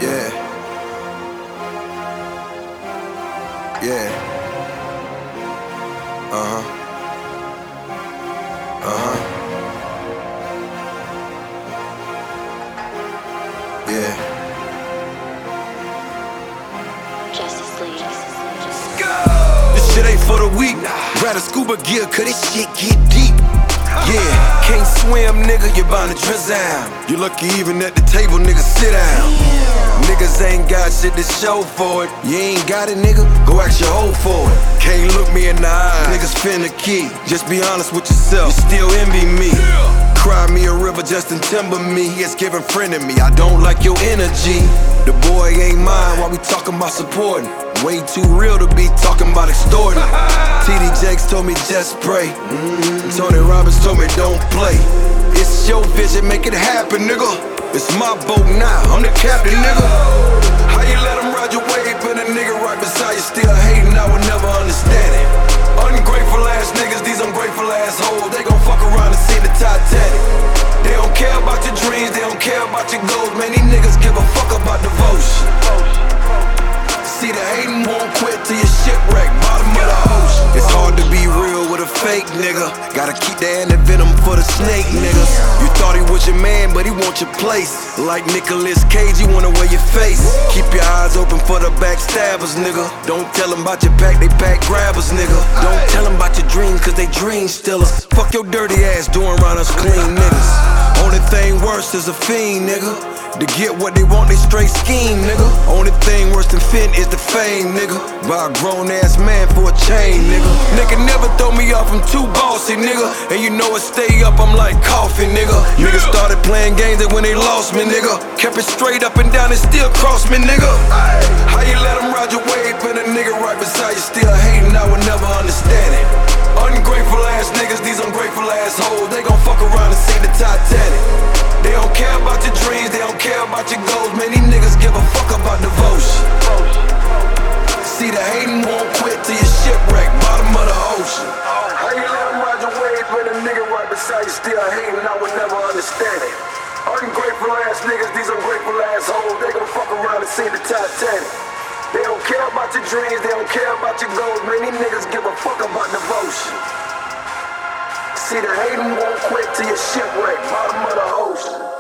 Yeah. Yeah. Uh-huh. Uh-huh. Yeah. Justice League. This shit ain't for the weak. Grab a scuba gear, cause this shit get deep. Yeah, can't swim, nigga, you're bound to drown. You lucky even at the table, nigga, sit down. Niggas ain't got shit to show for it. You ain't got it, nigga, go ask your hoe for it. Can't look me in the eye, niggas finna key. Just be honest with yourself, you still envy me. Cry me a river, Justin Timber me. It's giving friend of me, I don't like your energy. The boy ain't mine while we talking about supporting. Way too real to be talking about extorting. TD Jakes told me just pray. Tony Robbins told me don't play. It's your vision, make it happen, nigga. It's my boat now, I'm the captain, nigga. How you let him ride your wave, but a nigga right beside you still hating, I would never understand it. Ungrateful ass niggas, these ungrateful ass hoes, they gon' fuck around and see the Titanic. They don't care about your dreams, they don't care about your goals. Man, these niggas give a fuck about devotion. See, the hating won't quit till you shipwreck, bottom of the ocean. It's hard to be real with a fake nigga. Gotta keep the antivenom for the snake niggas. You thought he was your man, but he want your place. Like Nicolas Cage, he wanna wear your face. Keep your eyes open for the backstabbers, nigga. Don't tell them about your pack, they pack grabbers, nigga. Don't tell them about your dreams, cause they dream stealers. Fuck your dirty ass doing around us clean niggas. Only thing worse is a fiend, nigga. To get what they want, they straight scheme, nigga. Only thing worse than fin is the fame, nigga. By a grown ass man for a chain, nigga. Nigga never throw me off, I'm too bossy, nigga. And you know I stay up, I'm like coffee, nigga. Niggas started playing games and when they lost me, nigga. Kept it straight up and down and still crossed me, nigga. How you let them ride your wave and a nigga right beside you still hating, I would never understand it. Ungrateful ass niggas, these ungrateful ass hoes, they gon' fuck around and see the Titanic. They don't care about your dreams, they don't care about your goals. Man, these niggas give a fuck about devotion. See, the hating won't quit till you shipwreck, bottom of the ocean. How you let them ride your wave when a nigga right beside you still hating, I would never understand it. Ungrateful ass niggas, these ungrateful ass hoes, they gon' fuck around and see the Titanic. They don't care about your dreams, they don't care about your goals. Man, these niggas give a fuck about devotion. See, the hating won't quit till you shipwreck, bottom of the ocean.